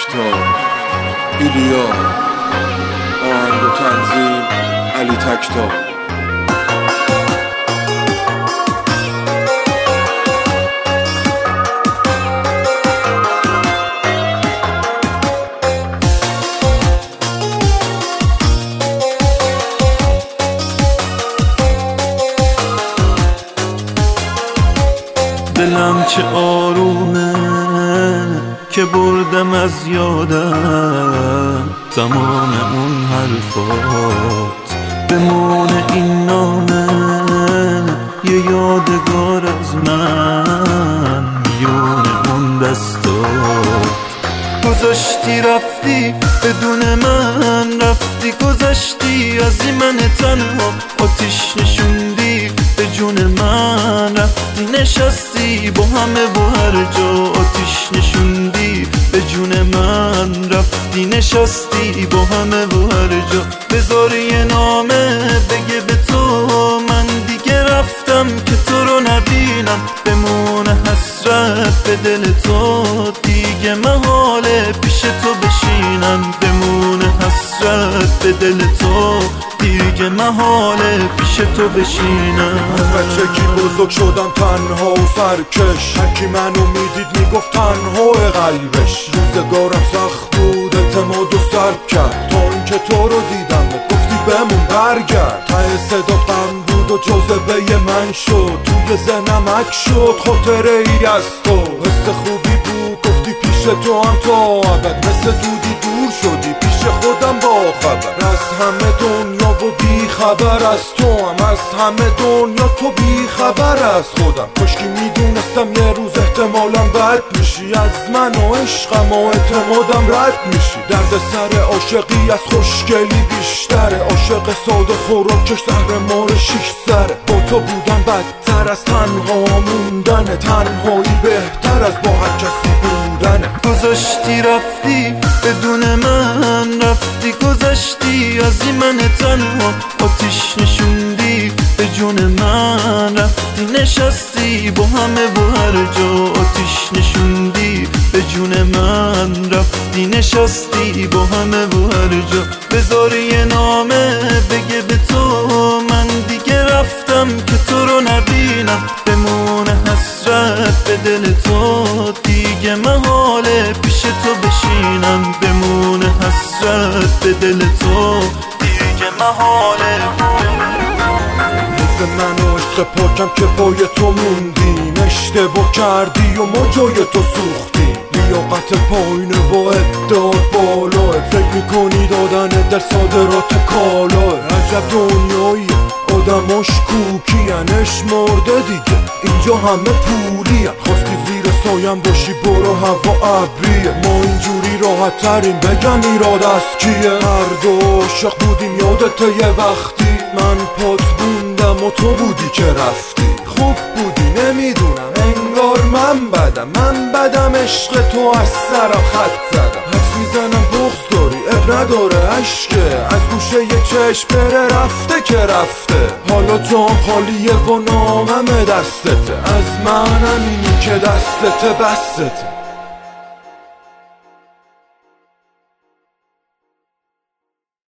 تکتا ایلیا، آهنگ و تنظیم علی تکتا. دلم چه آرومه که بردم از یادم تمام اون حرفات، بمونه این نامه یه یادگار از من میونه اون دستات. گذاشتی رفتی بدون من، رفتی گذاشتی از این من تنها، آتیش نشوندی به جون من، رفتی نشستی با همه و هر جا، آتیش نشوندی به جون من، رفتی نشستی با همه و هر جا. بذار یه نامه بگه به تو من دیگه رفتم که تو رو نبینم، بمونه حسرت به دل تو دیگه محاله پیش تو بشینم، بمونه حسرت به دل تو دیگه محاله پیش تو بشینم. از بچگی بزرگ شدم تنها و سرکش، هرکی منو میدید میگفت تنها قلبش. روزگارم سخت بود اعتماد و سر کرد، تا اینکه تو رو دیدم گفتی بمون برگرد. ته صدا غم بود و جاذبه من شد، توی ذهنم عکس شد خاطره ای از تو. حس خوبی بود گفتی پیش تو هم تا ابد، مثل دودی دور شدی پیش خودم با خبر. از همه دنیا و بی خبر از تو هم، از همه دنیا تو بی خبر از خودم. کاشکی میدونستم یه روز احتمالا بد میشی، از من و عشقم و اعتمادم رد میشی. درد سر عاشقی از خوشگلی بیشتره، عاشق ساده خوراکش زهر مار 6 سره. با تو بودن بدتر از تنها موندنه، تنهایی بهتر از با هر کسی بودنه. گذاشتی رفتی بدون من، رفتی گذاشتی از این من تنها، آتیش نشوندی به جون من، رفتی نشستی با همه و هر جا، آتیش نشوندی به جون من، رفتی نشستی با همه و هر جا. بذار یه نامه بگه به تو من دیگه رفتم که تو رو نبینم، بمونه حسرت به دل تو دیگه محاله پیش تو بشینم، بمونه حسرت به دل تو دیگه محاله. حیف من و عشق پاکم که پای تو موندیم، اشتباه کردی و ما جای تو سوختیم. لیاقت پایینه با ادعا بالاه، فکر میکنی دادن در صادرات کالاه. عجب دنیایی آدماش کوکین، مرده دیگه اینجا همه پولین. خواستی زیر سایم باشی برو هوا ابریه، ما اینجوری راحت ترین بگم ایراد از کیه. هر دو عاشق بودیم یادت یه وقتی، من پات بوندم و تو بودی که رفتی. خوب بودی نمیدونم انگار من بدم عشق تو از سرم خط زدم. حد میزنم بغض داری اب نداره عشقه، از گوشه یه چشم بره رفته که رفته. حالا تو هم خالیه و نامم دستته، از منم اینی که دستته بسته.